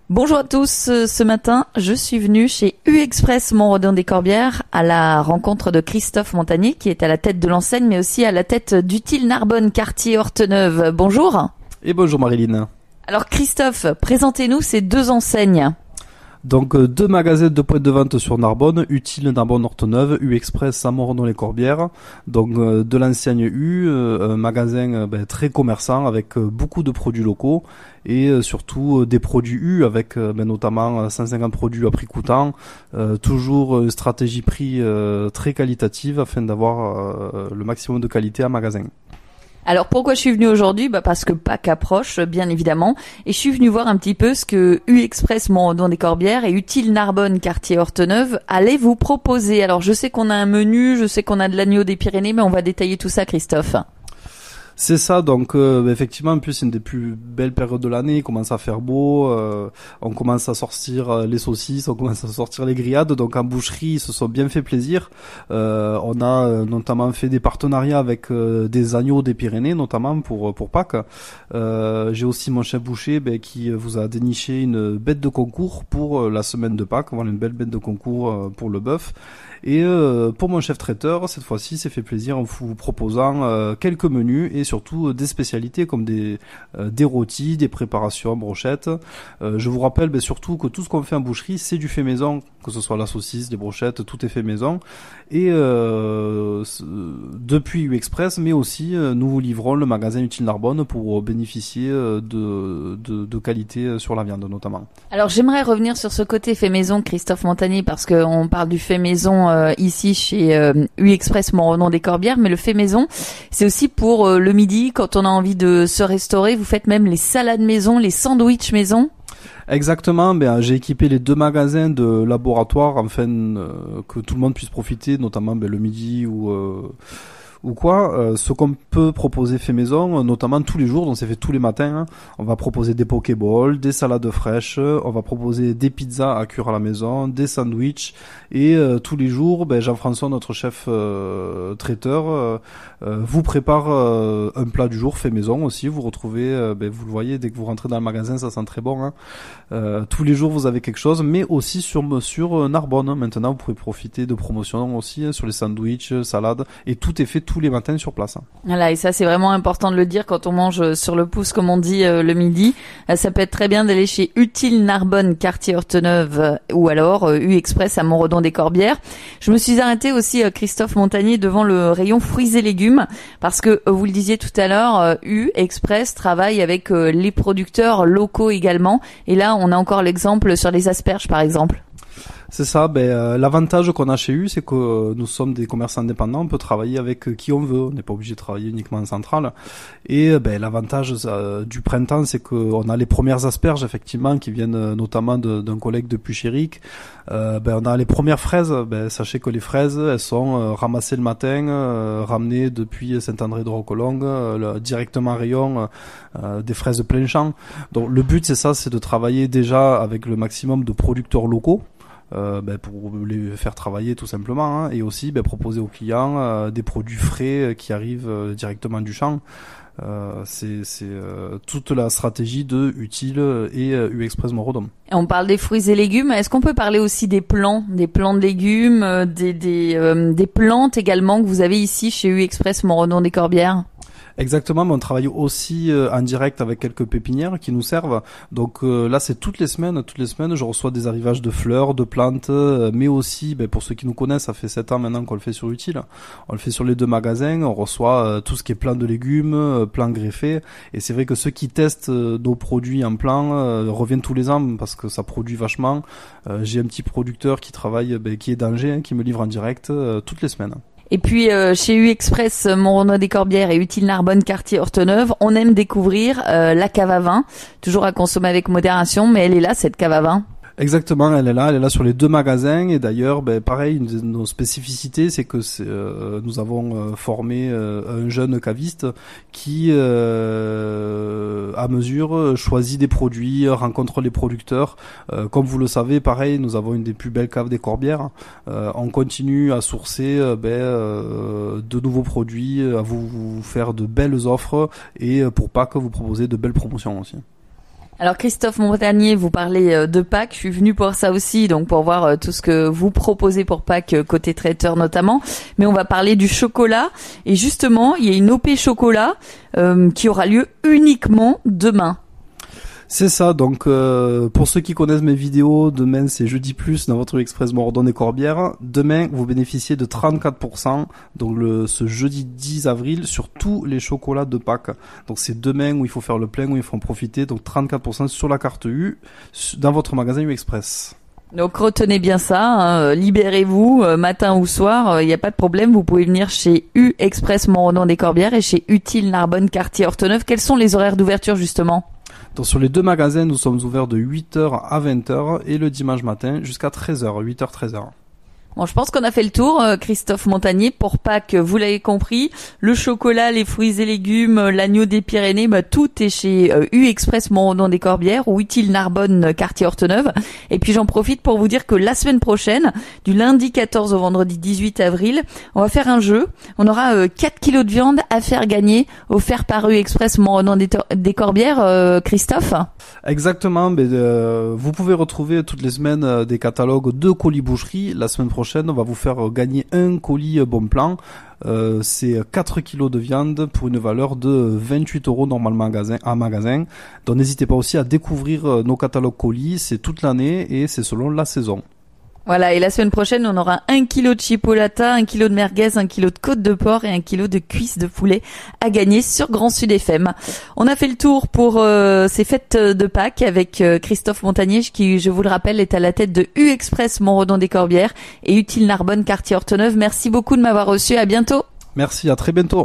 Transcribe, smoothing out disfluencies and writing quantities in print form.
Bonjour à tous, ce matin je suis venue chez U-Express Montredon des Corbières à la rencontre de Christophe Montagnier qui est à la tête de l'enseigne mais aussi à la tête d'Utile Narbonne quartier Horteneuve. Bonjour. Et bonjour Marilyn. Alors Christophe, présentez-nous ces deux enseignes. Donc deux magasins de points de vente sur Narbonne, Utile Narbonne Horteneuve, U-Express à Montredon-les-Corbières. Donc de l'enseigne U, un magasin très commerçant avec beaucoup de produits locaux et surtout des produits U avec notamment 150 produits à prix coûtant. Toujours une stratégie prix très qualitative afin d'avoir le maximum de qualité à magasin. Alors pourquoi je suis venue aujourd'hui ? Parce que Pâques approche, bien évidemment, et je suis venue voir un petit peu ce que U-Express Montredon des Corbières et Utile Narbonne quartier Horteneuve allaient vous proposer. Alors je sais qu'on a un menu, je sais qu'on a de l'agneau des Pyrénées, mais on va détailler tout ça, Christophe. C'est ça, donc effectivement, en plus c'est une des plus belles périodes de l'année, il commence à faire beau, on commence à sortir les saucisses, on commence à sortir les grillades, donc en boucherie ils se sont bien fait plaisir. On a notamment fait des partenariats avec des agneaux des Pyrénées, notamment pour Pâques. J'ai aussi mon chef boucher qui vous a déniché une bête de concours pour la semaine de Pâques, voilà une belle bête de concours pour le bœuf. Et pour mon chef traiteur, cette fois-ci, c'est fait plaisir en vous proposant quelques menus et surtout des spécialités comme des rôtis, des préparations, brochettes. Je vous rappelle surtout que tout ce qu'on fait en boucherie, c'est du fait maison, que ce soit la saucisse, les brochettes, tout est fait maison. Et depuis U-Express, mais aussi nous vous livrons le magasin Utile Narbonne pour bénéficier de qualité sur la viande notamment. Alors j'aimerais revenir sur ce côté fait maison, Christophe Montagnier, parce qu'on parle du fait maison ici chez U-Express Montredon des Corbières, mais le fait maison, c'est aussi pour le midi, quand on a envie de se restaurer. Vous faites même les salades maison, les sandwichs maison. Exactement, j'ai équipé les deux magasins de laboratoire afin que tout le monde puisse profiter, notamment le midi ou quoi, ce qu'on peut proposer fait maison, notamment tous les jours, donc c'est fait tous les matins. On va proposer des pokéballs, des salades fraîches, on va proposer des pizzas à cuire à la maison, des sandwichs, et tous les jours, Jean-François, notre chef traiteur, vous prépare un plat du jour fait maison aussi. Vous retrouvez, vous le voyez, dès que vous rentrez dans le magasin, ça sent très bon. Tous les jours, vous avez quelque chose, mais aussi sur Narbonne. Maintenant, vous pouvez profiter de promotions aussi sur les sandwichs, salades, et tout est fait tous les matins sur place. Voilà, et ça c'est vraiment important de le dire quand on mange sur le pouce comme on dit le midi. Ça peut être très bien d'aller chez Utile Narbonne quartier Horteneuve ou alors U-Express à Montredon des Corbières. Je me suis arrêtée aussi Christophe Montagnier devant le rayon fruits et légumes parce que vous le disiez tout à l'heure, U-Express travaille avec les producteurs locaux également, et là on a encore l'exemple sur les asperges par exemple. C'est ça, l'avantage qu'on a chez U, c'est que nous sommes des commerçants indépendants, on peut travailler avec qui on veut, on n'est pas obligé de travailler uniquement en centrale. Et l'avantage du printemps, c'est qu'on a les premières asperges effectivement qui viennent notamment d'un collègue de Puchéric. On a les premières fraises, sachez que les fraises, elles sont ramassées le matin, ramenées depuis Saint-André de Roquelongue, directement à rayon, des fraises plein champ. Donc le but c'est de travailler déjà avec le maximum de producteurs locaux. Pour les faire travailler tout simplement, et aussi proposer aux clients des produits frais qui arrivent directement du champ. C'est toute la stratégie de Utile et U-Express Montredon. On parle des fruits et légumes. Est-ce qu'on peut parler aussi des plants de légumes, des plantes également que vous avez ici chez U-Express Montredon des Corbières? Exactement, mais on travaille aussi en direct avec quelques pépinières qui nous servent. Donc là, c'est toutes les semaines, je reçois des arrivages de fleurs, de plantes, mais aussi, pour ceux qui nous connaissent, ça fait 7 ans maintenant qu'on le fait sur Utile. On le fait sur les deux magasins, on reçoit tout ce qui est plant de légumes, plant greffé. Et c'est vrai que ceux qui testent nos produits en plant reviennent tous les ans parce que ça produit vachement. J'ai un petit producteur qui travaille, qui est d'Angers, qui me livre en direct toutes les semaines. Et puis chez U-Express Montredon des Corbières et Utile Narbonne quartier Horteneuve, on aime découvrir la cave à vin, toujours à consommer avec modération, mais elle est là cette cave à vin. Exactement, elle est là sur les deux magasins, et d'ailleurs, pareil, une de nos spécificités, c'est que nous avons formé un jeune caviste qui, à mesure, choisit des produits, rencontre les producteurs. Comme vous le savez, pareil, nous avons une des plus belles caves des Corbières. On continue à sourcer de nouveaux produits, à vous faire de belles offres, et pour Pâques, vous proposer de belles promotions aussi. Alors Christophe Montagnier, vous parlez de Pâques, je suis venue pour ça aussi, donc pour voir tout ce que vous proposez pour Pâques côté traiteur notamment, mais on va parler du chocolat, et justement il y a une OP chocolat qui aura lieu uniquement demain. C'est ça, donc pour ceux qui connaissent mes vidéos, demain c'est jeudi plus dans votre Express Moredon des Corbières. Demain vous bénéficiez de 34%, donc ce jeudi 10 avril sur tous les chocolats de Pâques. Donc c'est demain où il faut faire le plein, où il faut en profiter, donc 34% sur la carte U dans votre magasin U Express. Donc retenez bien ça, hein, libérez-vous, matin ou soir, il n'y a pas de problème, vous pouvez venir chez U Express Moredon des Corbières et chez Utile Narbonne quartier Horteneuve. Quels sont les horaires d'ouverture justement ? Donc sur les deux magasins, nous sommes ouverts de 8h à 20h et le dimanche matin jusqu'à 13h, 8h, 13h. Bon, je pense qu'on a fait le tour, Christophe Montagnier. Pour Pâques, vous l'avez compris, le chocolat, les fruits et légumes, l'agneau des Pyrénées, tout est chez U Express Moredon des Corbières ou Utile Narbonne quartier Horteneuve. Et puis j'en profite pour vous dire que la semaine prochaine, du lundi 14 au vendredi 18 avril, on va faire un jeu. On aura 4 kilos de viande à faire gagner, offert par U Express Moredon des Corbières, Christophe. Exactement, vous pouvez retrouver toutes les semaines des catalogues de colis boucherie. La semaine prochaine, on va vous faire gagner un colis Bon Plan. C'est 4 kilos de viande pour une valeur de 28 € normalement en magasin. Donc n'hésitez pas aussi à découvrir nos catalogues colis, c'est toute l'année et c'est selon la saison. Voilà, et la semaine prochaine, on aura 1 kilo de chipolata, 1 kilo de merguez, 1 kilo de côte de porc et 1 kilo de cuisses de poulet à gagner sur Grand Sud FM. On a fait le tour pour ces fêtes de Pâques avec Christophe Montagnier, qui, je vous le rappelle, est à la tête de U Express Moredon des Corbières et Utile Narbonne quartier Horteneuve. Merci beaucoup de m'avoir reçu, à bientôt. Merci, à très bientôt.